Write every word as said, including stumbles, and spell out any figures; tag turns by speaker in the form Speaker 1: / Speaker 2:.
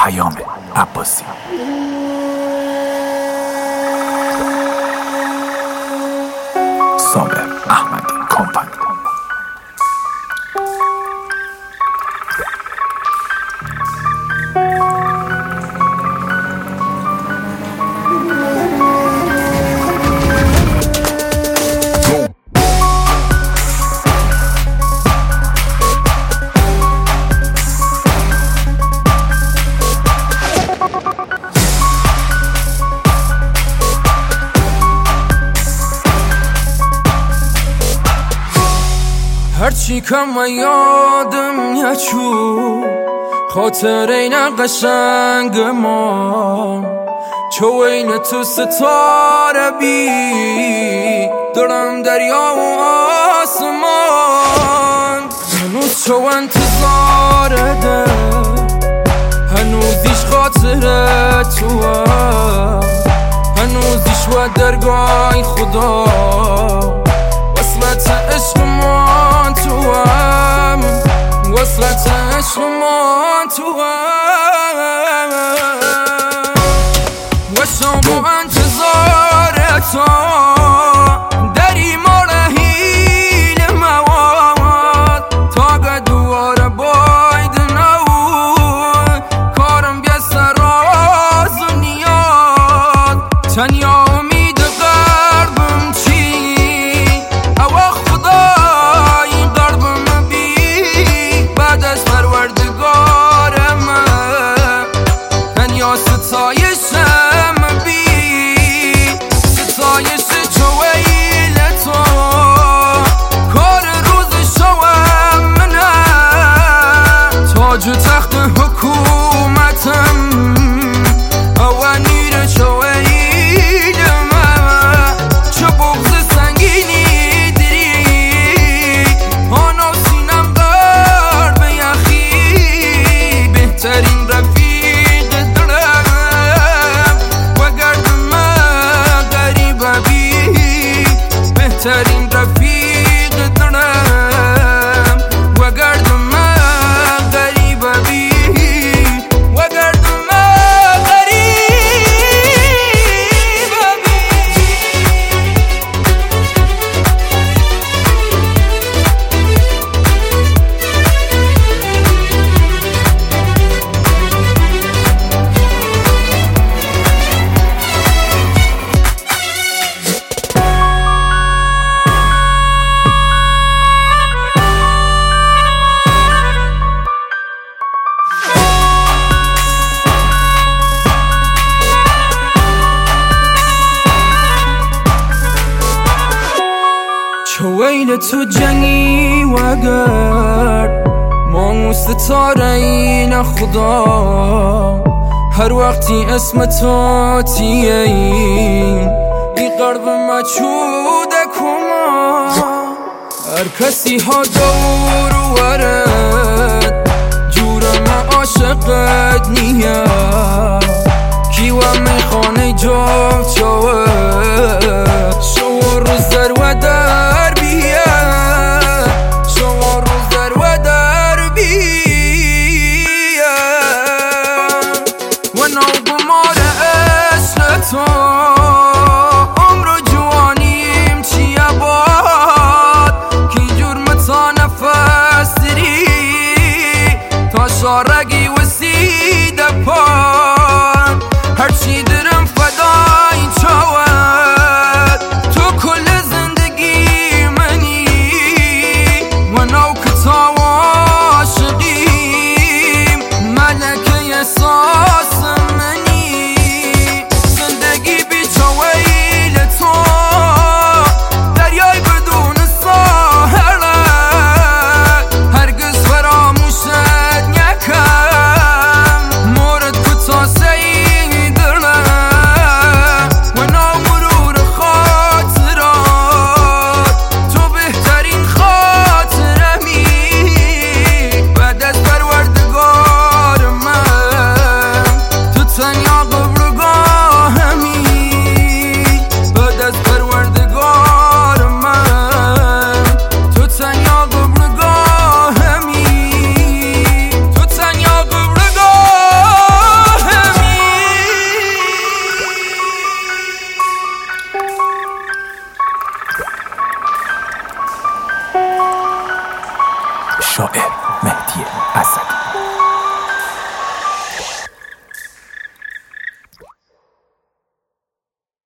Speaker 1: پیام عباسی. صابر احمدی کمپانی.
Speaker 2: هرچی کم و یادم یچو خاطر این قشنگ ما چو این تو ستاره بی دارم دریا و آسمان هنوز چو انتظاره ده هنوزیش خاطر تو هنوزیش و درگاه خدا وصلت عشق من تو هم وصلت عشق من تو هم و شما انتظار تو دری ما رحیل مواد تا دواره باید نو کارم بیا سراز و نیاد تنیا امید قربم چی ستایشم بی ستایش چویل تو کار روز شوم منه تاج و تخت حکومتم اوانیر چویل من چه بغض سنگینی دری آنو سینم قرب یخی بهترین رفیق بهترین رفیق دارم و گرد من غریبه بی و گرد من غریبه بی چویل تو جنگی و گرد ما ستاره این خدا هر وقتی اسم تو تیه این ای قرب مچوده کما هر کسی ها دور ورد جورم عاشقت نیه کیوه میخانه جا چوه شو روز در و در بیه شو روز در و در بیه و نو بمار عشق تو عمر و جوانیم چیه باد کی جرمتا نفس دری تا شارگی و سیده پاد هرچی درم فدای چواد تو کل زندگی منی و نو کتا و عاشقیم ملکه احساس منی زندگی بی چویل تو دریای بدون ساحل هرگز فراموشت نکرد
Speaker 1: شاعر مهدی اسدی.